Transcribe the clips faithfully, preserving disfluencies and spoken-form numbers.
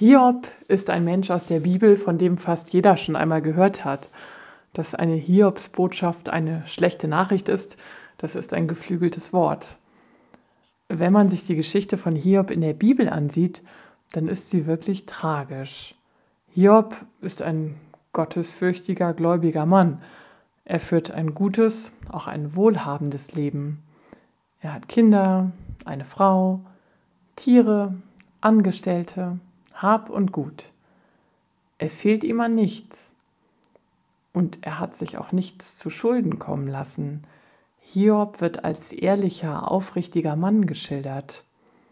Hiob ist ein Mensch aus der Bibel, von dem fast jeder schon einmal gehört hat. Dass eine Hiobsbotschaft eine schlechte Nachricht ist, das ist ein geflügeltes Wort. Wenn man sich die Geschichte von Hiob in der Bibel ansieht, dann ist sie wirklich tragisch. Hiob ist ein gottesfürchtiger, gläubiger Mann. Er führt ein gutes, auch ein wohlhabendes Leben. Er hat Kinder, eine Frau, Tiere, Angestellte, Hab und Gut. Es fehlt ihm an nichts. Und er hat sich auch nichts zu Schulden kommen lassen. Hiob wird als ehrlicher, aufrichtiger Mann geschildert.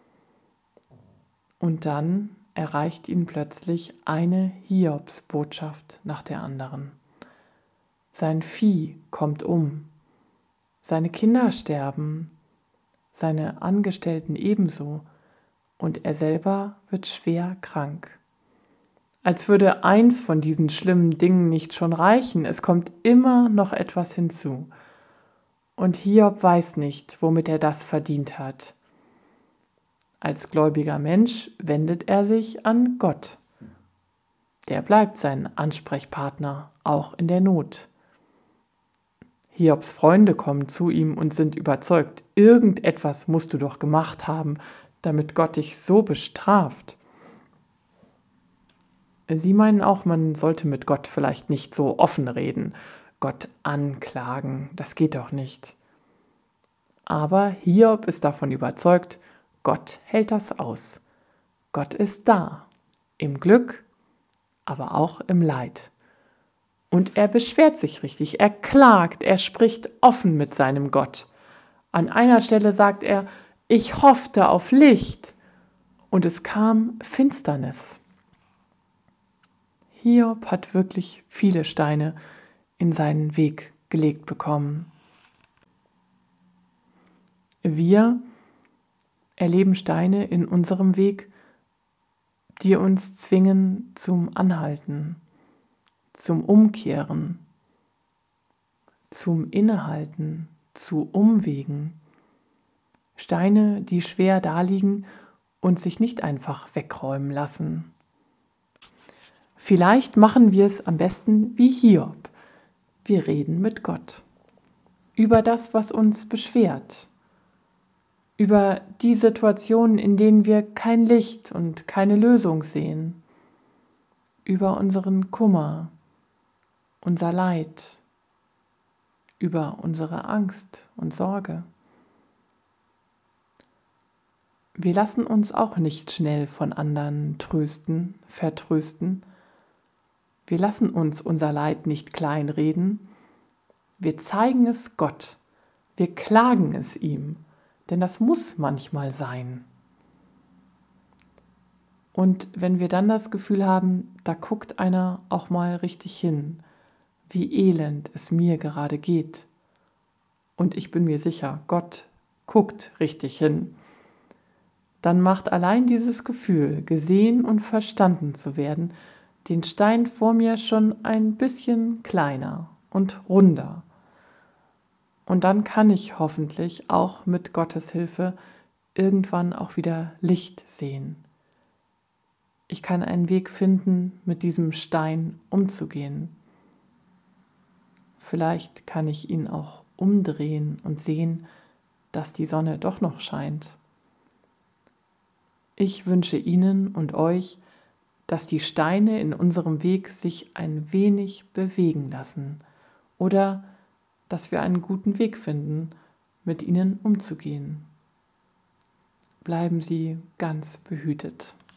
Und dann erreicht ihn plötzlich eine Hiobsbotschaft nach der anderen. Sein Vieh kommt um, seine Kinder sterben, seine Angestellten ebenso, und er selber wird schwer krank. Als würde eins von diesen schlimmen Dingen nicht schon reichen, es kommt immer noch etwas hinzu. Und Hiob weiß nicht, womit er das verdient hat. Als gläubiger Mensch wendet er sich an Gott. Der bleibt sein Ansprechpartner, auch in der Not. Hiobs Freunde kommen zu ihm und sind überzeugt, irgendetwas musst du doch gemacht haben, damit Gott dich so bestraft. Sie meinen auch, man sollte mit Gott vielleicht nicht so offen reden, Gott anklagen, das geht doch nicht. Aber Hiob ist davon überzeugt, Gott hält das aus. Gott ist da, im Glück, aber auch im Leid. Und er beschwert sich richtig, er klagt, er spricht offen mit seinem Gott. An einer Stelle sagt er, ich hoffte auf Licht, und es kam Finsternis. Hiob hat wirklich viele Steine in seinen Weg gelegt bekommen. Wir erleben Steine in unserem Weg, die uns zwingen zum Anhalten, zum Umkehren, zum Innehalten, zu Umwegen. Steine, die schwer daliegen und sich nicht einfach wegräumen lassen. Vielleicht machen wir es am besten wie Hiob. Wir reden mit Gott über das, was uns beschwert, über die Situationen, in denen wir kein Licht und keine Lösung sehen, über unseren Kummer, unser Leid, über unsere Angst und Sorge. Wir lassen uns auch nicht schnell von anderen trösten, vertrösten. Wir lassen uns unser Leid nicht kleinreden. Wir zeigen es Gott. Wir klagen es ihm, denn das muss manchmal sein. Und wenn wir dann das Gefühl haben, da guckt einer auch mal richtig hin, wie elend es mir gerade geht. Und ich bin mir sicher, Gott guckt richtig hin. Dann macht allein dieses Gefühl, gesehen und verstanden zu werden, den Stein vor mir schon ein bisschen kleiner und runder. Und dann kann ich hoffentlich auch mit Gottes Hilfe irgendwann auch wieder Licht sehen. Ich kann einen Weg finden, mit diesem Stein umzugehen. Vielleicht kann ich ihn auch umdrehen und sehen, dass die Sonne doch noch scheint. Ich wünsche Ihnen und euch, dass die Steine in unserem Weg sich ein wenig bewegen lassen oder dass wir einen guten Weg finden, mit ihnen umzugehen. Bleiben Sie ganz behütet.